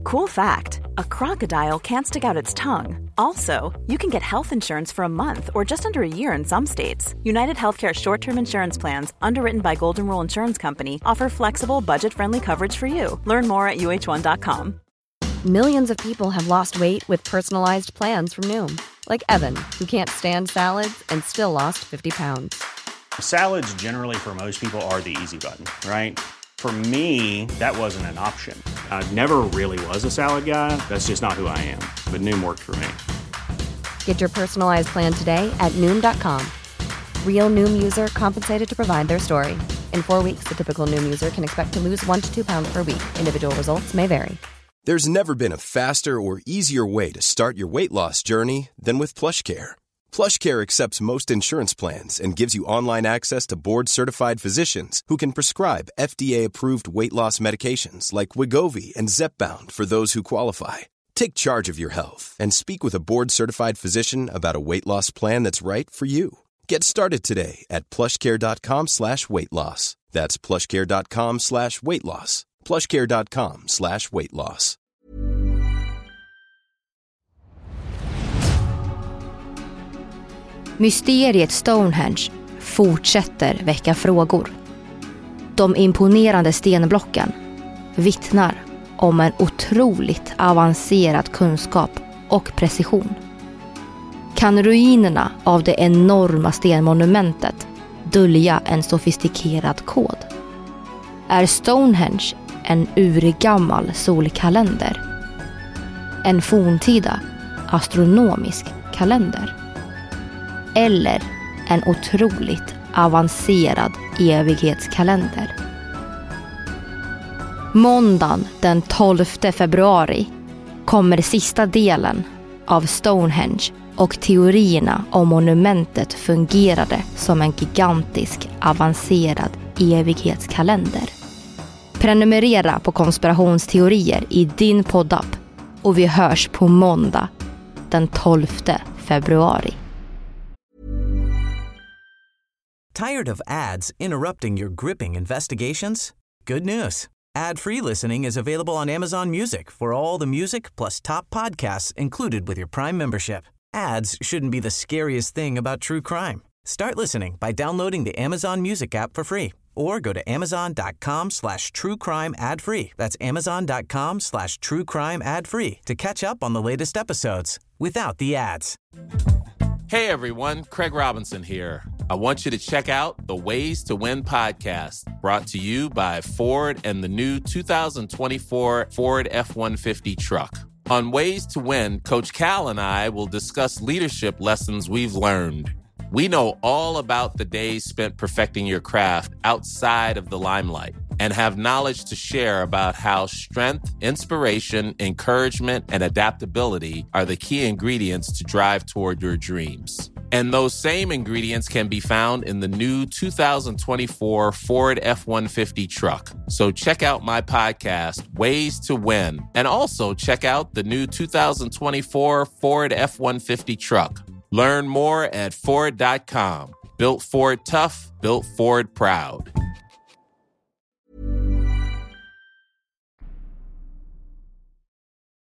Cool fact, a crocodile can't stick out its tongue. Also, you can get health insurance for a month or just under a year in some states. United Healthcare short-term insurance plans, underwritten by Golden Rule Insurance Company, offer flexible, budget-friendly coverage for you. Learn more at uh1.com. Millions of people have lost weight with personalized plans from Noom. Like Evan, who can't stand salads and still lost 50 pounds. Salads generally for most people are the easy button, right? For me, that wasn't an option. I never really was a salad guy. That's just not who I am. But Noom worked for me. Get your personalized plan today at Noom.com. Real Noom user compensated to provide their story. In 4 weeks, the typical Noom user can expect to lose 1 to 2 pounds per week. Individual results may vary. There's never been a faster or easier way to start your weight loss journey than with PlushCare. PlushCare accepts most insurance plans and gives you online access to board-certified physicians who can prescribe FDA-approved weight loss medications like Wegovy and Zepbound for those who qualify. Take charge of your health and speak with a board-certified physician about a weight loss plan that's right for you. Get started today at plushcare.com/weightloss. That's plushcare.com/weightloss. plushcare.com/weightloss. Mysteriet Stonehenge fortsätter väcka frågor. De imponerande stenblocken vittnar om en otroligt avancerad kunskap och precision. Kan ruinerna av det enorma stenmonumentet dölja en sofistikerad kod? Är Stonehenge en urgammal solkalender? En forntida astronomisk kalender? Eller en otroligt avancerad evighetskalender? Måndagen den 12 februari kommer sista delen av Stonehenge och teorierna om monumentet fungerade som en gigantisk avancerad evighetskalender. Prenumerera på konspirationsteorier i din poddapp och vi hörs på måndag den 12 februari. Tired of ads interrupting your gripping investigations? Good news. Ad-free listening is available on Amazon Music for all the music plus top podcasts included with your Prime membership. Ads shouldn't be the scariest thing about true crime. Start listening by downloading the Amazon Music app for free or go to amazon.com/truecrime ad-free. That's amazon.com/truecrime ad-free to catch up on the latest episodes without the ads. Hey everyone, Craig Robinson here. I want you to check out the Ways to Win podcast, brought to you by Ford and the new 2024 Ford F-150 truck. On Ways to Win, Coach Cal and I will discuss leadership lessons we've learned. We know all about the days spent perfecting your craft outside of the limelight and have knowledge to share about how strength, inspiration, encouragement, and adaptability are the key ingredients to drive toward your dreams. And those same ingredients can be found in the new 2024 Ford F-150 truck. So check out my podcast, Ways to Win, and also check out the new 2024 Ford F-150 truck. Learn more at Ford.com. Built Ford tough, built Ford proud.